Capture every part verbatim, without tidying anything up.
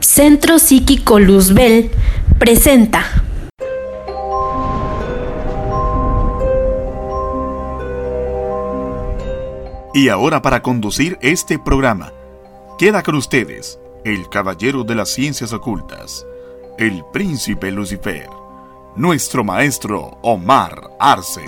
Centro Psíquico Luzbel presenta. Y ahora, para conducir este programa, queda con ustedes el caballero de las ciencias ocultas, el príncipe Lucifer, nuestro maestro Omar Arce.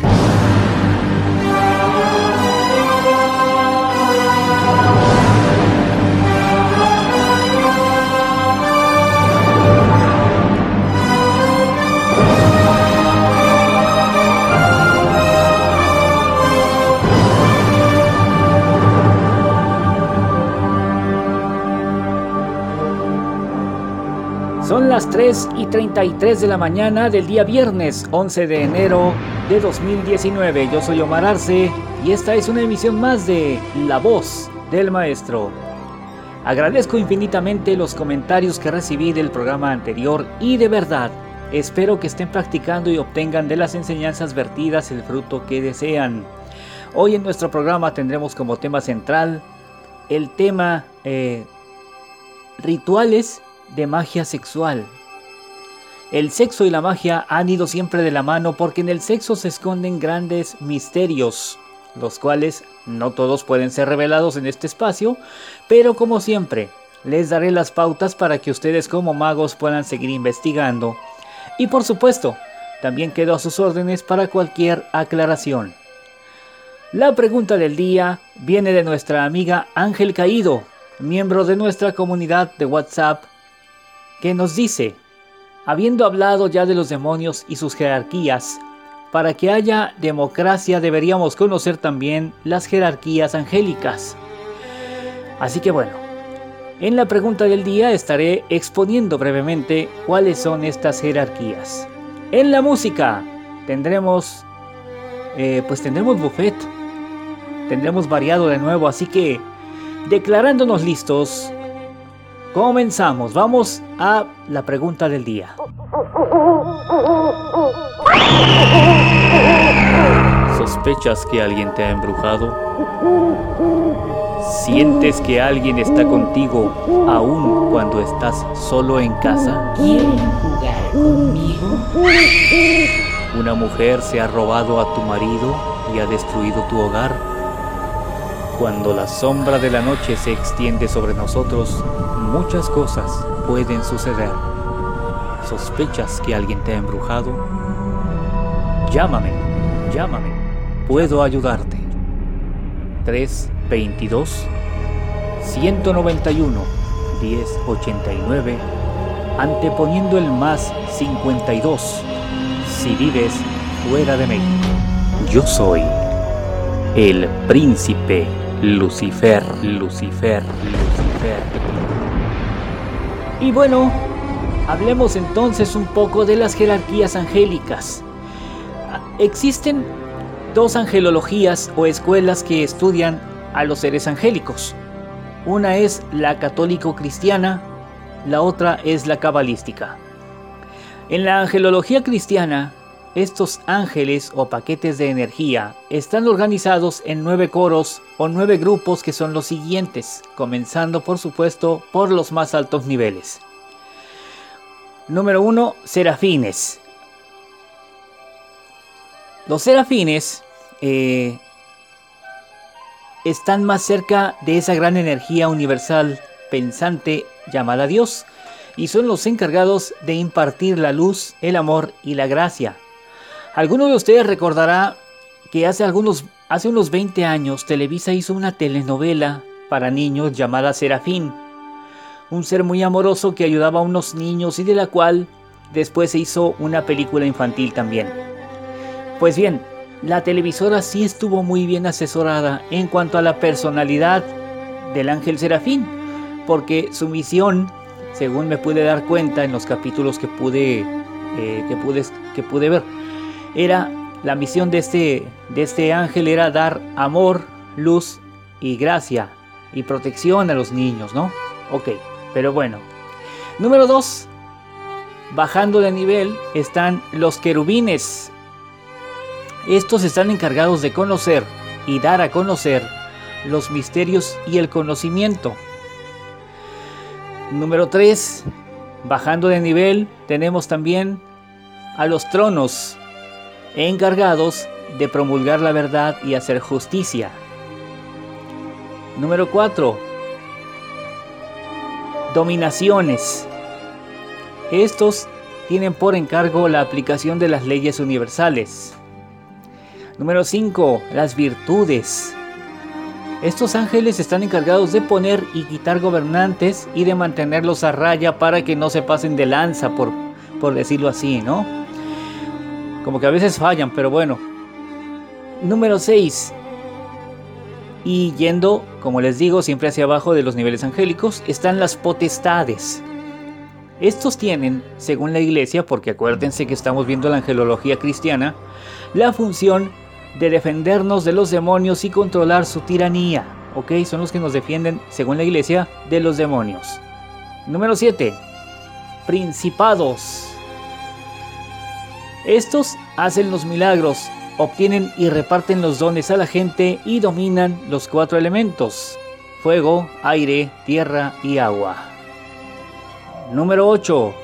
Son las tres y treinta y tres de la mañana del día viernes once de enero de dos mil diecinueve. Yo soy Omar Arce y esta es una emisión más de La Voz del Maestro. Agradezco infinitamente los comentarios que recibí del programa anterior y de verdad espero que estén practicando y obtengan de las enseñanzas vertidas el fruto que desean. Hoy en nuestro programa tendremos como tema central el tema eh, rituales de magia sexual. El sexo y la magia han ido siempre de la mano porque en el sexo se esconden grandes misterios, los cuales no todos pueden ser revelados en este espacio, pero como siempre, les daré las pautas para que ustedes como magos puedan seguir investigando. Y por supuesto, también quedo a sus órdenes para cualquier aclaración. La pregunta del día viene de nuestra amiga Ángel Caído, miembro de nuestra comunidad de WhatsApp, que nos dice: habiendo hablado ya de los demonios y sus jerarquías, para que haya democracia deberíamos conocer también las jerarquías angélicas. Así que bueno, en la pregunta del día estaré exponiendo brevemente cuáles son estas jerarquías. En la música tendremos, eh, pues tendremos buffet, tendremos variado de nuevo, así que declarándonos listos, comenzamos. Vamos a la pregunta del día. ¿Sospechas que alguien te ha embrujado? ¿Sientes que alguien está contigo aún cuando estás solo en casa? ¿Quieren jugar conmigo? ¿Una mujer se ha robado a tu marido y ha destruido tu hogar? Cuando la sombra de la noche se extiende sobre nosotros, muchas cosas pueden suceder. ¿Sospechas que alguien te ha embrujado? Llámame, llámame, puedo ayudarte. tres veintidós, ciento noventa y uno, diez ochenta y nueve, anteponiendo el más cincuenta y dos, si vives fuera de México. Yo soy el príncipe Lucifer, Lucifer, Lucifer. Y bueno, hablemos entonces un poco de las jerarquías angélicas. Existen dos angelologías o escuelas que estudian a los seres angélicos. Una es la católico-cristiana, la otra es la cabalística. En la angelología cristiana, estos ángeles o paquetes de energía están organizados en nueve coros o nueve grupos que son los siguientes, comenzando por supuesto por los más altos niveles. Número uno, serafines. Los serafines eh, están más cerca de esa gran energía universal pensante llamada Dios y son los encargados de impartir la luz, el amor y la gracia. Alguno de ustedes recordará que hace, algunos, hace unos veinte años Televisa hizo una telenovela para niños llamada Serafín, un ser muy amoroso que ayudaba a unos niños y de la cual después se hizo una película infantil también. Pues bien, la televisora sí estuvo muy bien asesorada en cuanto a la personalidad del ángel Serafín, porque su misión, según me pude dar cuenta en los capítulos que pude, eh, que pude, que pude ver, era la misión de este, de este ángel era dar amor, luz y gracia y protección a los niños, ¿no? Ok, pero bueno. Número dos, bajando de nivel, están los querubines. Estos están encargados de conocer y dar a conocer los misterios y el conocimiento. Número tres, bajando de nivel, tenemos también a los tronos encargados de promulgar la verdad y hacer justicia. Número cuatro, dominaciones. Estos tienen por encargo la aplicación de las leyes universales. Número cinco, las virtudes. Estos ángeles están encargados de poner y quitar gobernantes y de mantenerlos a raya para que no se pasen de lanza, por, por decirlo así, ¿no? Como que a veces fallan, pero bueno. Número seis. Y yendo, como les digo, siempre hacia abajo de los niveles angélicos, están las potestades. Estos tienen, según la iglesia, porque acuérdense que estamos viendo la angelología cristiana, la función de defendernos de los demonios y controlar su tiranía. ¿Ok? Son los que nos defienden, según la iglesia, de los demonios. Número siete. Principados. Estos hacen los milagros, obtienen y reparten los dones a la gente y dominan los cuatro elementos: fuego, aire, tierra y agua. Número ocho.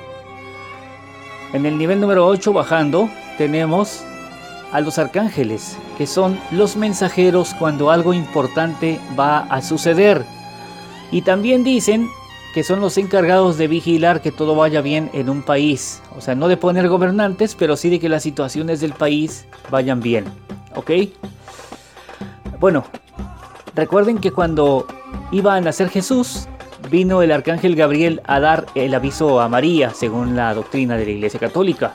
En el nivel número ocho, bajando, tenemos a los arcángeles, que son los mensajeros cuando algo importante va a suceder. Y también dicen que son los encargados de vigilar que todo vaya bien en un país. O sea, no de poner gobernantes, pero sí de que las situaciones del país vayan bien. ¿Ok? Bueno, recuerden que cuando iba a nacer Jesús, vino el arcángel Gabriel a dar el aviso a María, según la doctrina de la Iglesia Católica.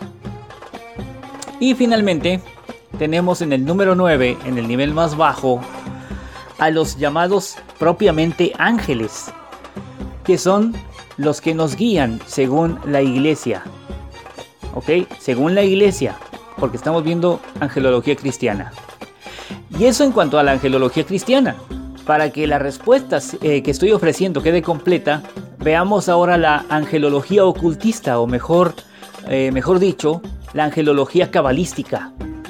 Y finalmente tenemos en el número nueve, en el nivel más bajo, a los llamados propiamente ángeles, que son los que nos guían según la iglesia. ¿Ok? Según la iglesia, porque estamos viendo angelología cristiana. Y eso en cuanto a la angelología cristiana. Para que la respuesta eh, que estoy ofreciendo quede completa, veamos ahora la angelología ocultista, o mejor, eh, mejor dicho, la angelología cabalística.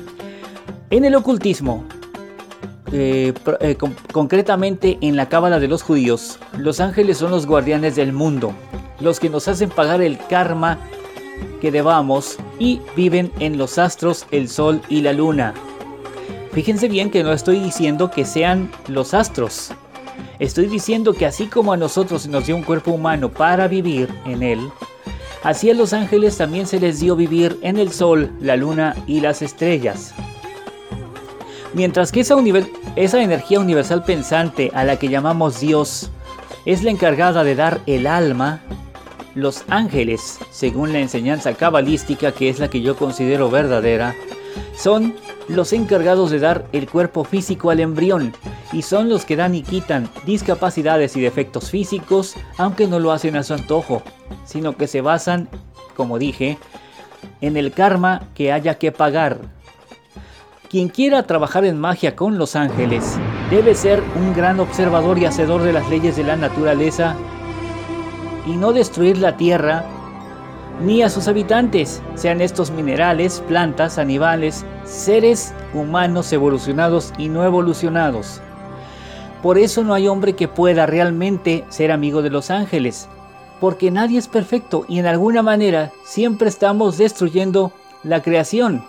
En el ocultismo, eh, eh, con, concretamente en la cábala de los judíos, los ángeles son los guardianes del mundo, los que nos hacen pagar el karma que debamos y viven en los astros, el sol y la luna. Fíjense bien que no estoy diciendo que sean los astros. Estoy diciendo que así como a nosotros se nos dio un cuerpo humano para vivir en él, así a los ángeles también se les dio vivir en el sol, la luna y las estrellas. Mientras que esa, univer- esa energía universal pensante a la que llamamos Dios es la encargada de dar el alma, los ángeles, según la enseñanza cabalística, que es la que yo considero verdadera, son los encargados de dar el cuerpo físico al embrión, y son los que dan y quitan discapacidades y defectos físicos, aunque no lo hacen a su antojo, sino que se basan, como dije, en el karma que haya que pagar. Quien quiera trabajar en magia con los ángeles debe ser un gran observador y hacedor de las leyes de la naturaleza y no destruir la tierra ni a sus habitantes, sean estos minerales, plantas, animales, seres humanos evolucionados y no evolucionados. Por eso no hay hombre que pueda realmente ser amigo de los ángeles, porque nadie es perfecto y en alguna manera siempre estamos destruyendo la creación.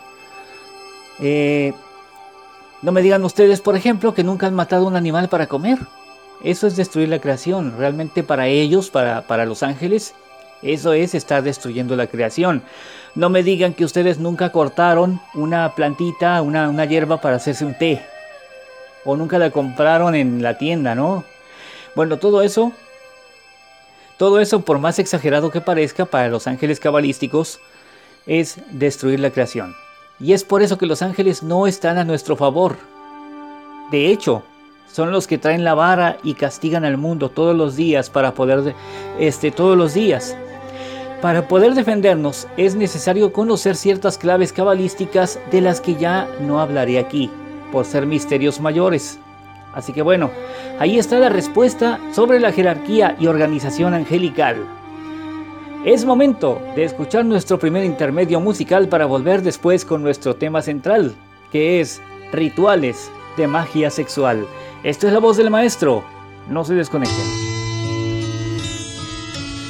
Eh, no me digan ustedes, por ejemplo, que nunca han matado un animal para comer. Eso es destruir la creación. Realmente para ellos, para, para los ángeles, eso es estar destruyendo la creación. No me digan que ustedes nunca cortaron una plantita, una, una hierba para hacerse un té. O nunca la compraron en la tienda, ¿no? Bueno, todo eso, todo eso, por más exagerado que parezca para los ángeles cabalísticos, es destruir la creación. Y es por eso que los ángeles no están a nuestro favor. De hecho, son los que traen la vara y castigan al mundo todos los días para poder, este, todos los días. Para poder defendernos es necesario conocer ciertas claves cabalísticas de las que ya no hablaré aquí, por ser misterios mayores. Así que bueno, ahí está la respuesta sobre la jerarquía y organización angelical. Es momento de escuchar nuestro primer intermedio musical para volver después con nuestro tema central, que es rituales de magia sexual. Esto es La Voz del Maestro. No se desconecten.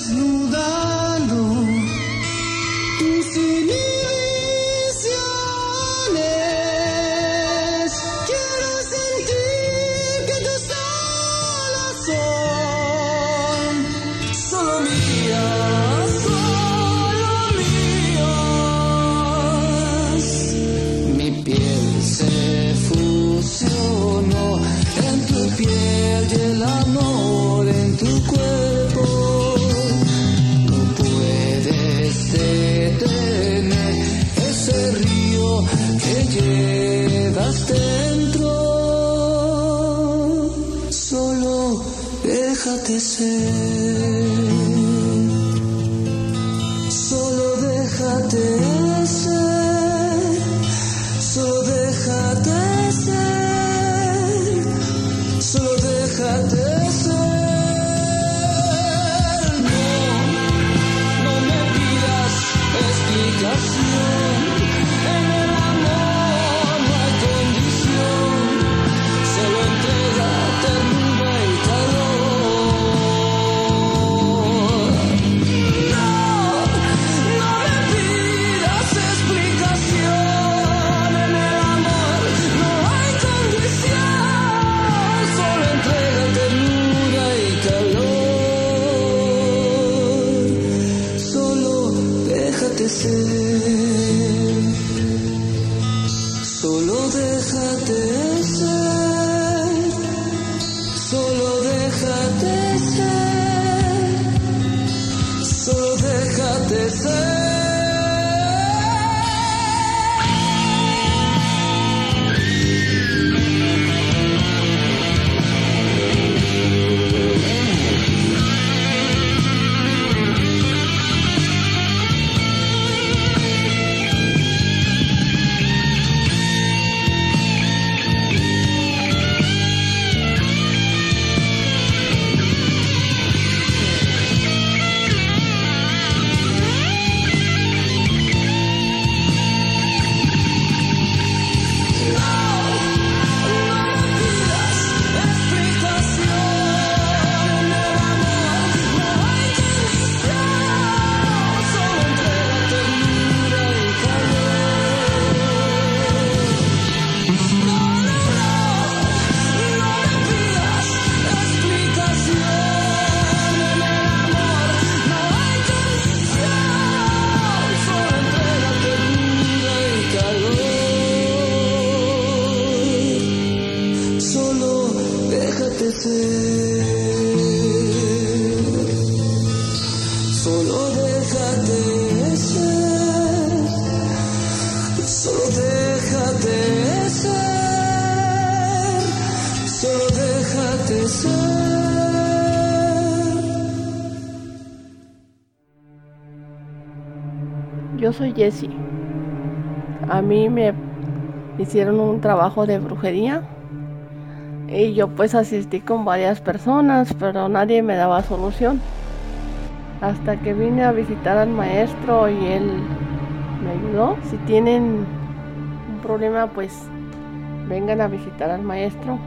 desnudando tus inhibiciones. Quiero sentir que tus alas son solo mías, solo mías. Mi piel se fusionó en tu piel y el amor en tu cuerpo. No puedes detener ese río que llevas dentro. Solo déjate ser. Solo déjate ser. Solo déjate ser. Solo déjate ser. No, no me pidas explicación. En el amor no hay condición. Solo entrega, ternura y calor. No, no me pidas explicación. En el amor no hay condición. Solo entrega, ternura y calor. Solo déjate ser. Solo déjate ser. Solo déjate ser. Solo déjate ser. Solo déjate ser. Solo déjate ser. Solo déjate ser. Yo soy Jessie. A mí me hicieron un trabajo de brujería y yo pues asistí con varias personas, pero nadie me daba solución. Hasta que vine a visitar al maestro y él me ayudó. Si tienen un problema, pues vengan a visitar al maestro.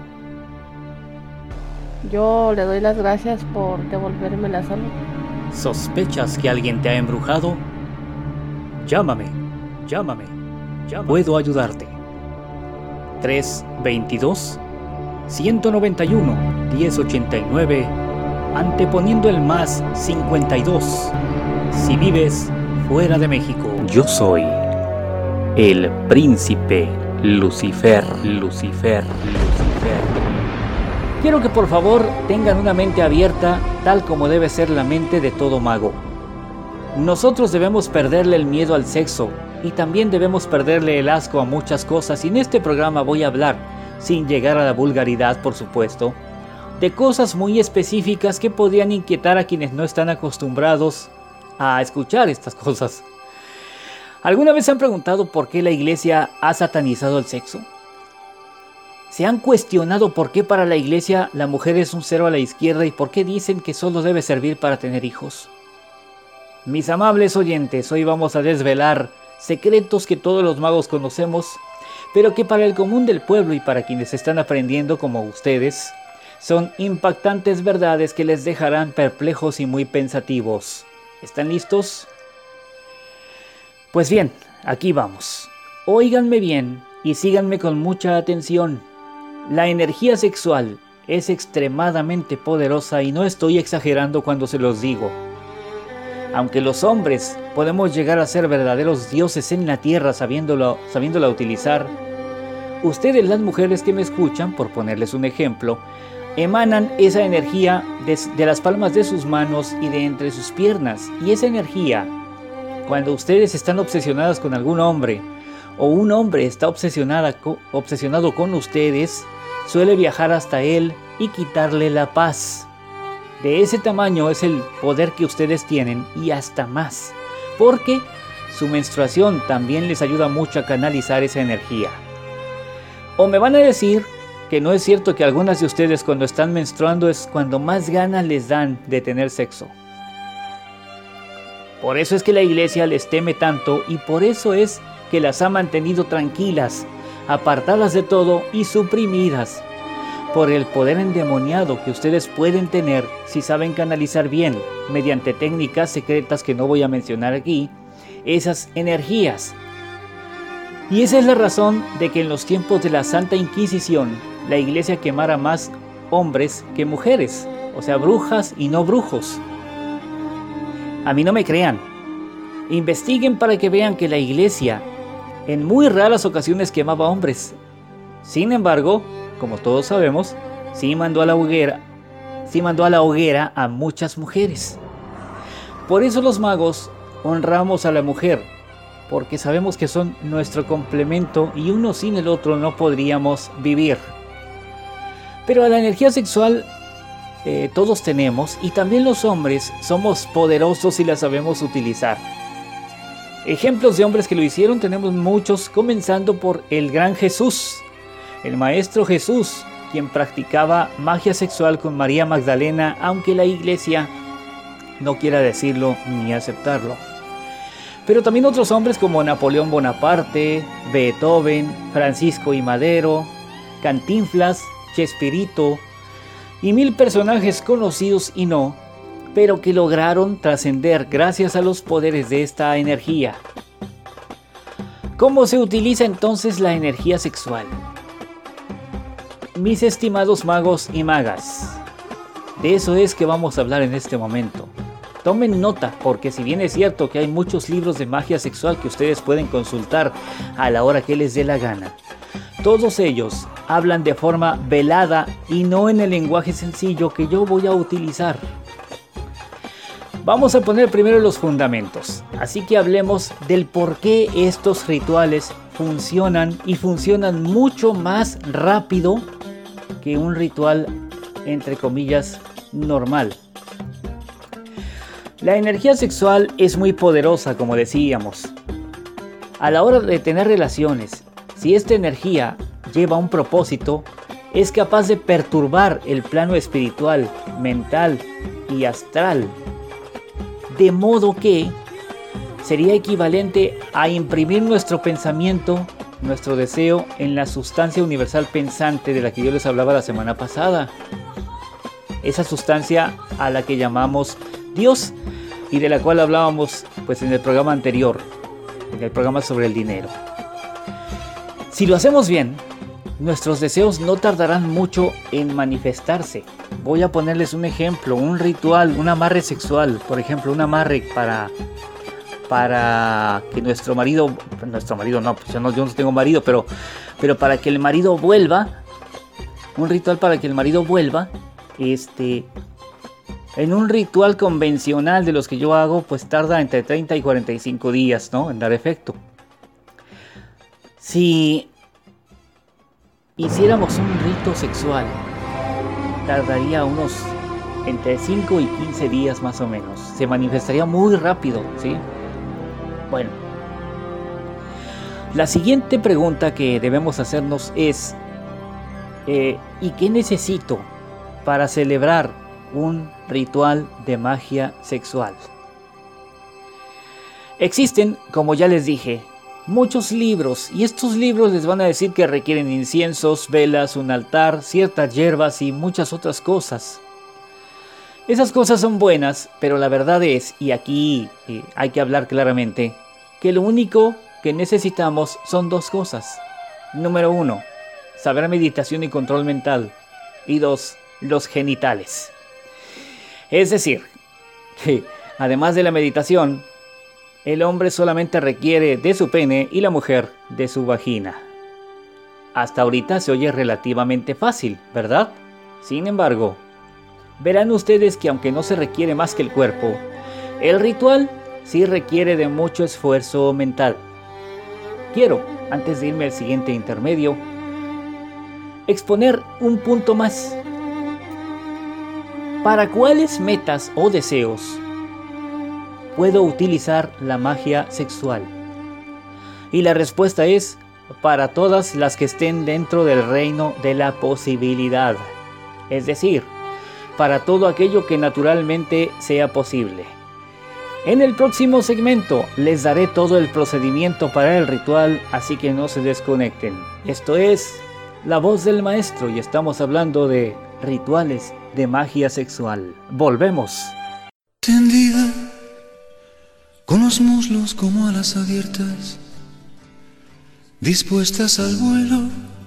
Yo le doy las gracias por devolverme la salud. ¿Sospechas que alguien te ha embrujado? Llámame, llámame, llámame. Puedo ayudarte. tres veintidós, ciento noventa y uno, diez ochenta y nueve, anteponiendo el más cincuenta y dos. Si vives fuera de México. Yo soy el príncipe Lucifer, Lucifer, Lucifer. Quiero que por favor tengan una mente abierta, tal como debe ser la mente de todo mago. Nosotros debemos perderle el miedo al sexo y también debemos perderle el asco a muchas cosas, y en este programa voy a hablar, sin llegar a la vulgaridad por supuesto, de cosas muy específicas que podrían inquietar a quienes no están acostumbrados a escuchar estas cosas. ¿Alguna vez se han preguntado por qué la iglesia ha satanizado el sexo? ¿Se han cuestionado por qué para la iglesia la mujer es un cero a la izquierda y por qué dicen que solo debe servir para tener hijos? Mis amables oyentes, hoy vamos a desvelar secretos que todos los magos conocemos, pero que para el común del pueblo y para quienes están aprendiendo como ustedes, Son impactantes verdades que les dejarán perplejos y muy pensativos. ¿Están listos? Pues bien, aquí vamos. Óiganme bien y síganme con mucha atención. La energía sexual es extremadamente poderosa y no estoy exagerando cuando se los digo. Aunque los hombres podemos llegar a ser verdaderos dioses en la tierra sabiéndolo, sabiéndola utilizar, ustedes, las mujeres que me escuchan, por ponerles un ejemplo, emanan esa energía de, de las palmas de sus manos y de entre sus piernas. Y esa energía, cuando ustedes están obsesionadas con algún hombre, o un hombre está obsesionada, obsesionado con ustedes, suele viajar hasta él y quitarle la paz. De ese tamaño es el poder que ustedes tienen y hasta más, porque su menstruación también les ayuda mucho a canalizar esa energía. O me van a decir que no es cierto que algunas de ustedes cuando están menstruando es cuando más ganas les dan de tener sexo. Por eso es que la iglesia les teme tanto y por eso es que las ha mantenido tranquilas, apartadas de todo y suprimidas, por el poder endemoniado que ustedes pueden tener si saben canalizar bien, mediante técnicas secretas que no voy a mencionar aquí, esas energías. Y esa es la razón de que en los tiempos de la Santa Inquisición, la iglesia quemara más hombres que mujeres, o sea, brujas y no brujos. A mí no me crean. Investiguen para que vean que la iglesia en muy raras ocasiones quemaba hombres. Sin embargo, como todos sabemos, sí mandó a la hoguera, sí mandó a la hoguera a muchas mujeres. Por eso los magos honramos a la mujer, porque sabemos que son nuestro complemento y uno sin el otro no podríamos vivir. Pero a la energía sexual eh, todos tenemos, y también los hombres somos poderosos y la sabemos utilizar. Ejemplos de hombres que lo hicieron tenemos muchos, comenzando por el gran Jesús, el Maestro Jesús, quien practicaba magia sexual con María Magdalena, aunque la iglesia no quiera decirlo ni aceptarlo. Pero también otros hombres como Napoleón Bonaparte, Beethoven, Francisco I. Madero, Cantinflas, Chespirito y mil personajes conocidos y no, pero que lograron trascender gracias a los poderes de esta energía. ¿Cómo se utiliza entonces la energía sexual? Mis estimados magos y magas, de eso es que vamos a hablar en este momento. Tomen nota, porque si bien es cierto que hay muchos libros de magia sexual que ustedes pueden consultar a la hora que les dé la gana, todos ellos hablan de forma velada y no en el lenguaje sencillo que yo voy a utilizar. Vamos a poner primero los fundamentos, así que hablemos del por qué estos rituales funcionan y funcionan mucho más rápido que un ritual, entre comillas, normal. La energía sexual es muy poderosa, como decíamos. A la hora de tener relaciones, si esta energía lleva un propósito, es capaz de perturbar el plano espiritual, mental y astral, de modo que sería equivalente a imprimir nuestro pensamiento, nuestro deseo en la sustancia universal pensante de la que yo les hablaba la semana pasada. Esa sustancia a la que llamamos Dios y de la cual hablábamos pues en el programa anterior, en el programa sobre el dinero. Si lo hacemos bien, nuestros deseos no tardarán mucho en manifestarse. Voy a ponerles un ejemplo, un ritual, un amarre sexual, por ejemplo, un amarre para para que nuestro marido, nuestro marido no, pues yo no, yo no tengo marido, pero, pero para que el marido vuelva, un ritual para que el marido vuelva, este, en un ritual convencional de los que yo hago, pues tarda entre treinta y cuarenta y cinco días, ¿no?, en dar efecto. Si hiciéramos un rito sexual, tardaría unos entre cinco y quince días más o menos. Se manifestaría muy rápido, ¿sí? Bueno, la siguiente pregunta que debemos hacernos es, eh, ¿y qué necesito para celebrar un ritual de magia sexual? Existen, como ya les dije, muchos libros, y estos libros les van a decir que requieren inciensos, velas, un altar, ciertas hierbas y muchas otras cosas. Esas cosas son buenas, pero la verdad es, y aquí eh, hay que hablar claramente, que lo único que necesitamos son dos cosas. Número uno, saber meditación y control mental. Y dos, los genitales. Es decir, que además de la meditación, el hombre solamente requiere de su pene y la mujer de su vagina. Hasta ahorita se oye relativamente fácil, ¿verdad? Sin embargo, verán ustedes que aunque no se requiere más que el cuerpo, el ritual sí requiere de mucho esfuerzo mental. Quiero, antes de irme al siguiente intermedio, exponer un punto más. ¿Para cuáles metas o deseos puedo utilizar la magia sexual? Y la respuesta es para todas las que estén dentro del reino de la posibilidad. Es decir, para todo aquello que naturalmente sea posible. En el próximo segmento les daré todo el procedimiento para el ritual, así que no se desconecten. Esto es La Voz del Maestro y estamos hablando de rituales de magia sexual. Volvemos. Tendida, con los muslos como alas abiertas, dispuestas al vuelo,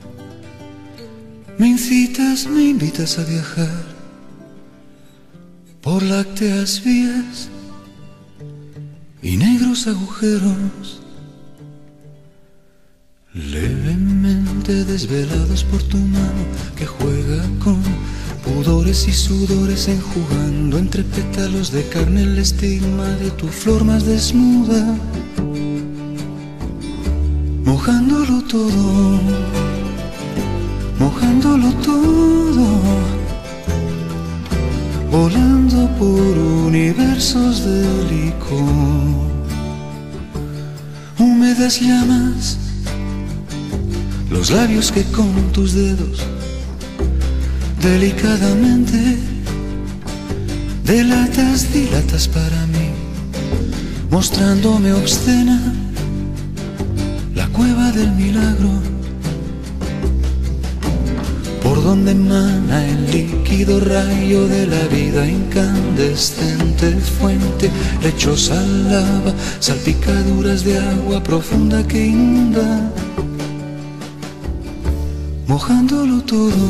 me incitas, me invitas a viajar por lácteas vías y negros agujeros, levemente desvelados por tu mano que juega con pudores y sudores, enjugando entre pétalos de carne el estigma de tu flor más desnuda, mojándolo todo, mojándolo todo, volando por universos de licor, húmedas llamas, los labios que con tus dedos delicadamente delatas, dilatas para mí, mostrándome obscena la cueva del milagro, por donde emana el líquido rayo de la vida, incandescente fuente, lechosa lava, salpicaduras de agua profunda que inunda, mojándolo todo,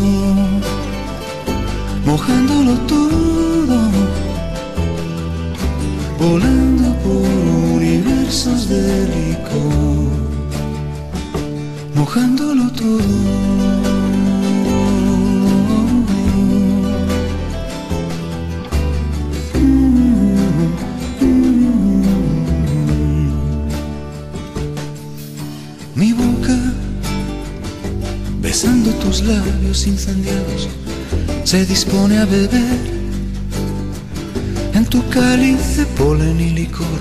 mojándolo todo, volando por universos de licor, mojándolo todo. Mi boca, besando tus labios incendiados, se dispone a beber en tu cáliz de polen y licor,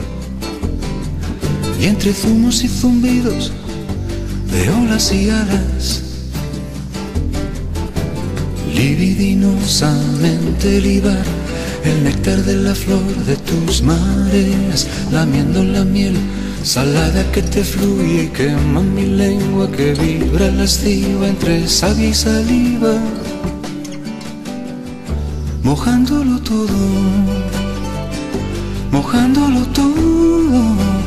y entre zumos y zumbidos de olas y alas, libidinosamente libar el néctar de la flor de tus mareas, lamiendo la miel salada que te fluye y quema mi lengua que vibra lasciva entre savia y saliva, mojándolo todo, mojándolo todo,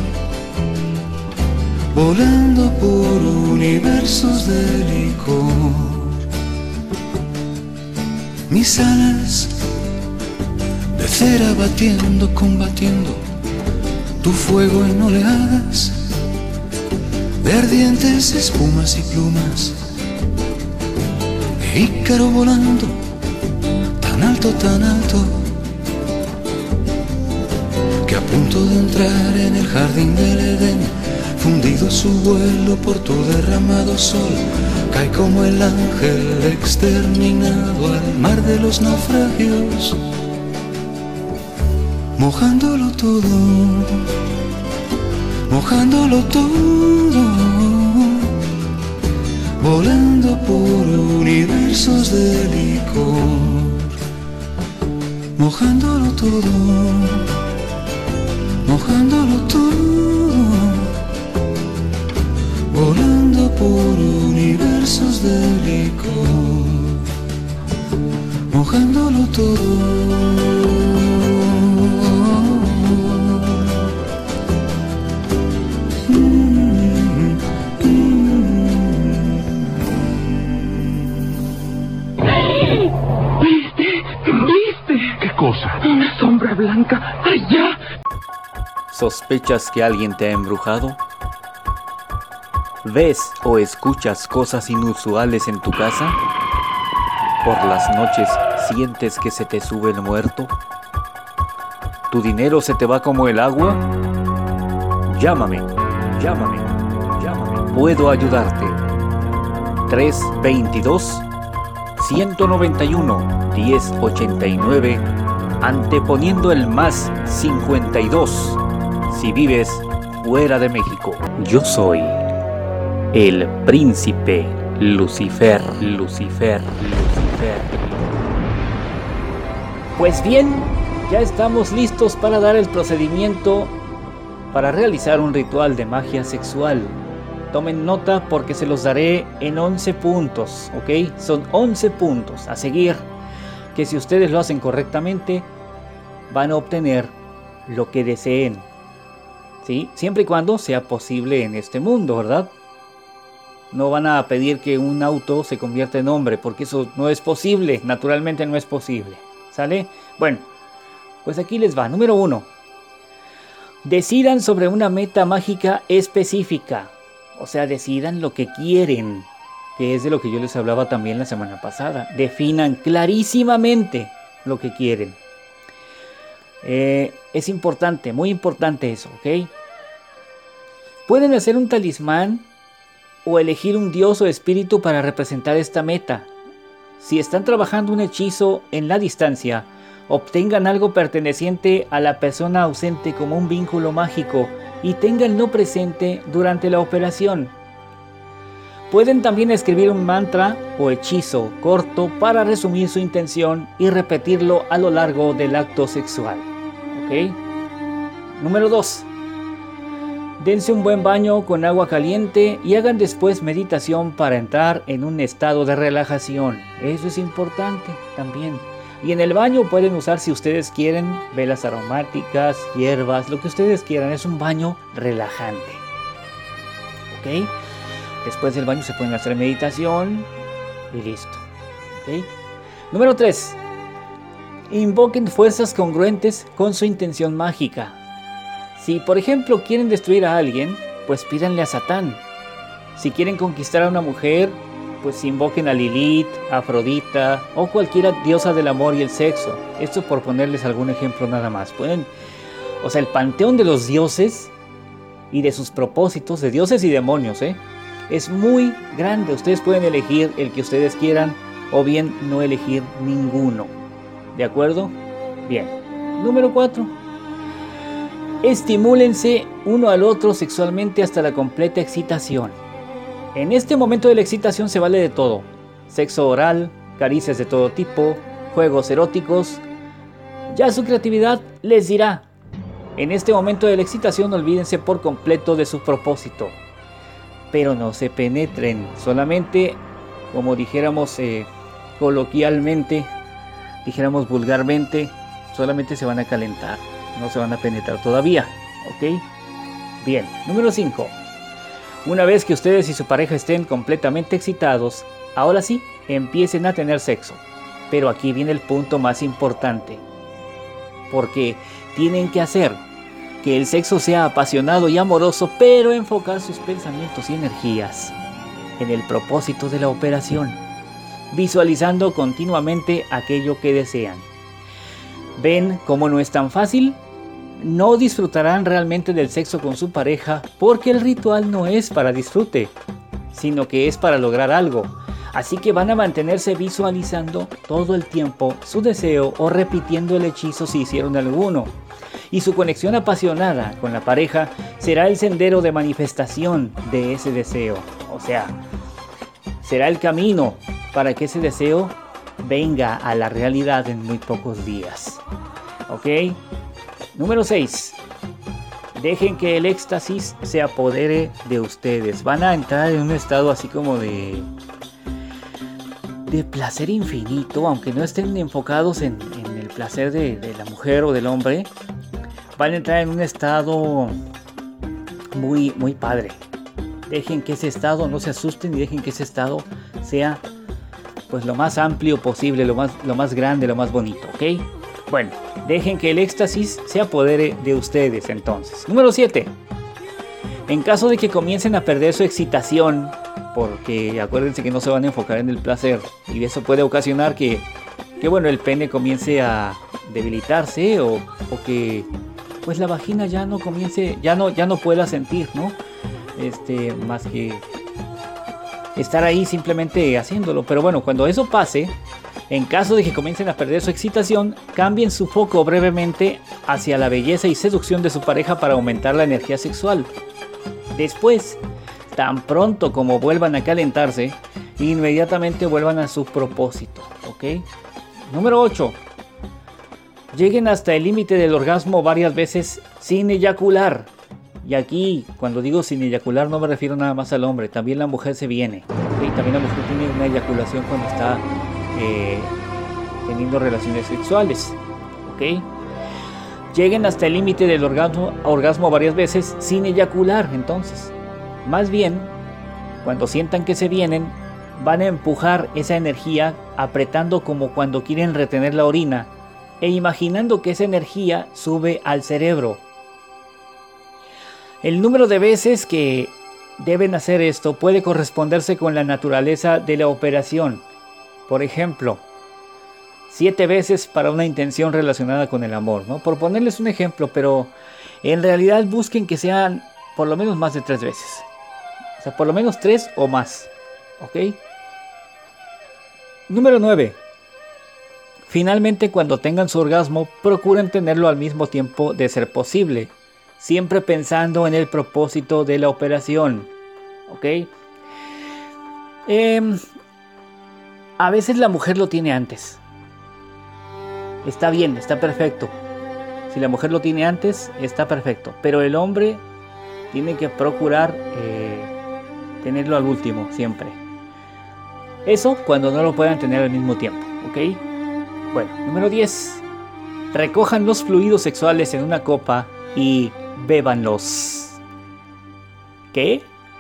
volando por universos de licor. Mis alas de cera batiendo, combatiendo tu fuego en oleadas de ardientes espumas y plumas, de Ícaro volando tan alto, tan alto, que a punto de entrar en el jardín del Edén, fundido su vuelo por tu derramado sol, cae como el ángel exterminado al mar de los naufragios, mojándolo todo, mojándolo todo, volando por universos de licor, mojándolo todo, mojándolo todo, por universos de licor, mojándolo todo. Una sombra blanca, allá. ¿Sospechas que alguien te ha embrujado? ¿Ves o escuchas cosas inusuales en tu casa? ¿Por las noches sientes que se te sube el muerto? ¿Tu dinero se te va como el agua? Llámame, llámame, llámame. Puedo ayudarte. tres veintidós, ciento noventa y uno, diez ochenta y nueve, anteponiendo el más cincuenta y dos si vives fuera de México. Yo soy el príncipe Lucifer, Lucifer, Lucifer. Pues bien, ya estamos listos para dar el procedimiento para realizar un ritual de magia sexual. Tomen nota porque se los daré en once puntos, ¿ok? Son once puntos a seguir, que si ustedes lo hacen correctamente, van a obtener lo que deseen, ¿sí? Siempre y cuando sea posible en este mundo, ¿verdad? No van a pedir que un auto se convierta en hombre, porque eso no es posible, naturalmente no es posible, ¿sale? Bueno, pues aquí les va. Número uno. Decidan sobre una meta mágica específica, o sea, decidan lo que quieren, que es de lo que yo les hablaba también la semana pasada. Definan clarísimamente lo que quieren. Eh, es importante, muy importante eso, ¿ok? Pueden hacer un talismán o elegir un dios o espíritu para representar esta meta. Si están trabajando un hechizo en la distancia, obtengan algo perteneciente a la persona ausente como un vínculo mágico y ténganlo presente durante la operación. Pueden también escribir un mantra o hechizo corto para resumir su intención y repetirlo a lo largo del acto sexual. ¿Ok? Número dos. Dense un buen baño con agua caliente y hagan después meditación para entrar en un estado de relajación. Eso es importante también. Y en el baño pueden usar, si ustedes quieren, velas aromáticas, hierbas, lo que ustedes quieran. Es un baño relajante. ¿Ok? Después del baño se pueden hacer meditación y listo. ¿Ok? Número tres. Invoquen fuerzas congruentes con su intención mágica. Si, por ejemplo, quieren destruir a alguien, pues pídanle a Satán. Si quieren conquistar a una mujer, pues invoquen a Lilith, a Afrodita o cualquier diosa del amor y el sexo. Esto por ponerles algún ejemplo nada más. Pueden, o sea, el panteón de los dioses y de sus propósitos, de dioses y demonios, ¿eh? es muy grande. Ustedes pueden elegir el que ustedes quieran o bien no elegir ninguno. ¿De acuerdo? Bien. Número cuatro. Estimúlense uno al otro sexualmente hasta la completa excitación. En este momento de la excitación se vale de todo. Sexo oral, caricias de todo tipo, juegos eróticos. Ya su creatividad les dirá. En este momento de la excitación olvídense por completo de su propósito. Pero no se penetren, solamente, como dijéramos eh, coloquialmente, dijéramos vulgarmente, solamente se van a calentar. No se van a penetrar todavía, ¿ok? Bien, número cinco. Una vez que ustedes y su pareja estén completamente excitados, ahora sí, empiecen a tener sexo. Pero aquí viene el punto más importante. Porque tienen que hacer que el sexo sea apasionado y amoroso, pero enfocar sus pensamientos y energías en el propósito de la operación, visualizando continuamente aquello que desean. ¿Ven cómo no es tan fácil? No disfrutarán realmente del sexo con su pareja porque el ritual no es para disfrute, sino que es para lograr algo. Así que van a mantenerse visualizando todo el tiempo su deseo o repitiendo el hechizo si hicieron alguno. Y su conexión apasionada con la pareja será el sendero de manifestación de ese deseo. O sea, será el camino para que ese deseo venga a la realidad en muy pocos días. ¿Ok? Número seis. Dejen que el éxtasis se apodere de ustedes. Van a entrar en un estado así como de... de placer infinito, aunque no estén enfocados en, en el placer de, de la mujer o del hombre. Van a entrar en un estado muy, muy padre. Dejen que ese estado, no se asusten y dejen que ese estado sea pues lo más amplio posible, lo más, lo más grande, lo más bonito, ¿ok? Bueno, dejen que el éxtasis se apodere de ustedes entonces. Número siete. En caso de que comiencen a perder su excitación, porque acuérdense que no se van a enfocar en el placer, y eso puede ocasionar que, que bueno, el pene comience a debilitarse o, o que pues la vagina ya no comience, ya no, ya no pueda sentir, ¿no? Este, más que estar ahí simplemente haciéndolo. Pero bueno, cuando eso pase, en caso de que comiencen a perder su excitación, cambien su foco brevemente hacia la belleza y seducción de su pareja para aumentar la energía sexual. Después, tan pronto como vuelvan a calentarse, inmediatamente vuelvan a su propósito, ¿ok? Número ocho. Lleguen hasta el límite del orgasmo varias veces sin eyacular. Y aquí, cuando digo sin eyacular, no me refiero nada más al hombre. También la mujer se viene. ¿Okay? También la mujer tiene una eyaculación cuando está eh, teniendo relaciones sexuales. ¿Ok? Lleguen hasta el límite del orgasmo, orgasmo varias veces sin eyacular. Entonces, más bien, cuando sientan que se vienen, van a empujar esa energía apretando como cuando quieren retener la orina e imaginando que esa energía sube al cerebro. El número de veces que deben hacer esto puede corresponderse con la naturaleza de la operación. Por ejemplo, siete veces para una intención relacionada con el amor, ¿no? Por ponerles un ejemplo, pero en realidad busquen que sean por lo menos más de tres veces. O sea, por lo menos tres o más. ¿Ok? Número nueve. Finalmente, cuando tengan su orgasmo, procuren tenerlo al mismo tiempo de ser posible. Siempre pensando en el propósito de la operación. ¿Ok? Eh, a veces la mujer lo tiene antes. Está bien, está perfecto. Si la mujer lo tiene antes, está perfecto. Pero el hombre tiene que procurar eh, tenerlo al último, siempre. Eso cuando no lo puedan tener al mismo tiempo. ¿Ok? Bueno, número diez. Recojan los fluidos sexuales en una copa y bébanlos. ¿Qué?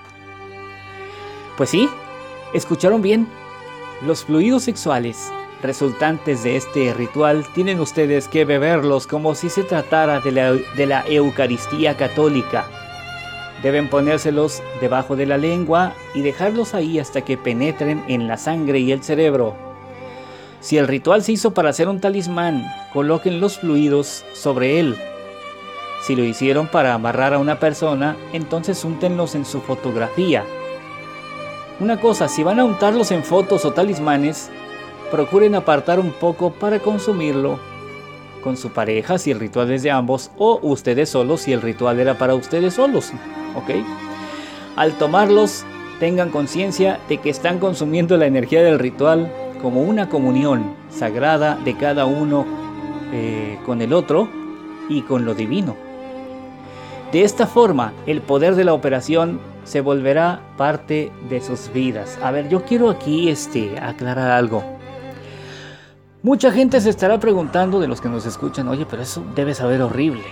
Pues sí, escucharon bien. Los fluidos sexuales resultantes de este ritual tienen ustedes que beberlos como si se tratara de la, de la Eucaristía católica. Deben ponérselos debajo de la lengua y dejarlos ahí hasta que penetren en la sangre y el cerebro. Si el ritual se hizo para hacer un talismán, coloquen los fluidos sobre él. Si lo hicieron para amarrar a una persona, entonces úntenlos en su fotografía. Una cosa, si van a untarlos en fotos o talismanes, procuren apartar un poco para consumirlo con su pareja si el ritual es de ambos, o ustedes solos si el ritual era para ustedes solos. ¿Ok? Al tomarlos, tengan conciencia de que están consumiendo la energía del ritual como una comunión sagrada de cada uno eh, con el otro y con lo divino. De esta forma, el poder de la operación se volverá parte de sus vidas. A ver, yo quiero aquí este, aclarar algo. Mucha gente se estará preguntando, de los que nos escuchan, oye, pero eso debe saber horrible.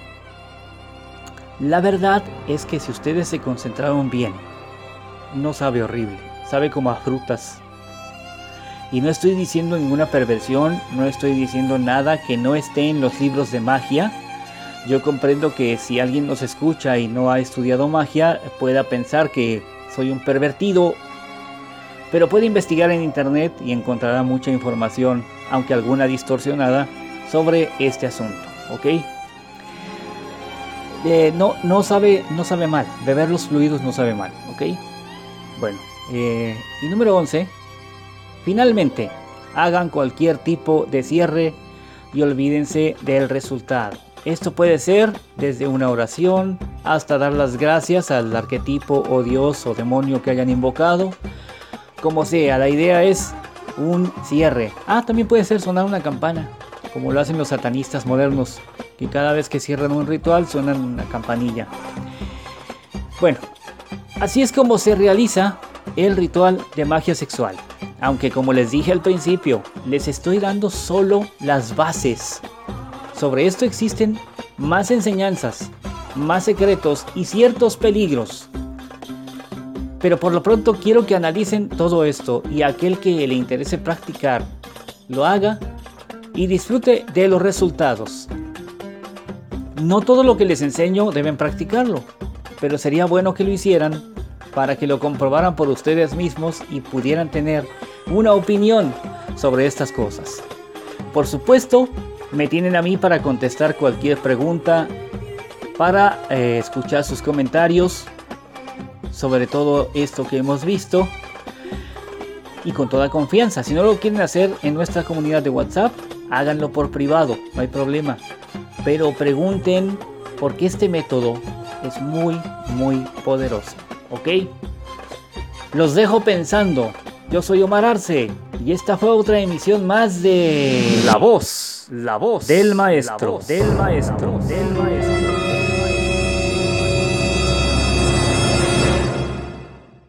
La verdad es que si ustedes se concentraron bien, no sabe horrible, sabe como a frutas. Y no estoy diciendo ninguna perversión, no estoy diciendo nada que no esté en los libros de magia. Yo comprendo que si alguien nos escucha y no ha estudiado magia, pueda pensar que soy un pervertido, pero puede investigar en internet y encontrará mucha información, aunque alguna distorsionada, sobre este asunto, ¿ok? Eh, no, no, sabe, no sabe mal, beber los fluidos no sabe mal, ¿ok? Bueno, eh, y número once, finalmente, hagan cualquier tipo de cierre y olvídense del resultado. Esto puede ser desde una oración hasta dar las gracias al arquetipo o dios o demonio que hayan invocado. Como sea, la idea es un cierre. Ah, también puede ser sonar una campana, como lo hacen los satanistas modernos. que cada vez que cierran un ritual suenan una campanilla. Bueno, así es como se realiza el ritual de magia sexual. Aunque como les dije al principio, les estoy dando solo las bases. Sobre esto existen más enseñanzas, más secretos y ciertos peligros. Pero por lo pronto quiero que analicen todo esto y aquel que le interese practicar, lo haga y disfrute de los resultados. No todo lo que les enseño deben practicarlo, pero sería bueno que lo hicieran para que lo comprobaran por ustedes mismos y pudieran tener una opinión sobre estas cosas. Por supuesto, me tienen a mí para contestar cualquier pregunta, para eh, escuchar sus comentarios sobre todo esto que hemos visto y con toda confianza. Si no lo quieren hacer en nuestra comunidad de WhatsApp, háganlo por privado, no hay problema. Pero pregunten, porque este método es muy, muy poderoso, ¿ok? Los dejo pensando. Yo soy Omar Arce y esta fue otra emisión más de La Voz, La Voz del Maestro, del Maestro, del Maestro.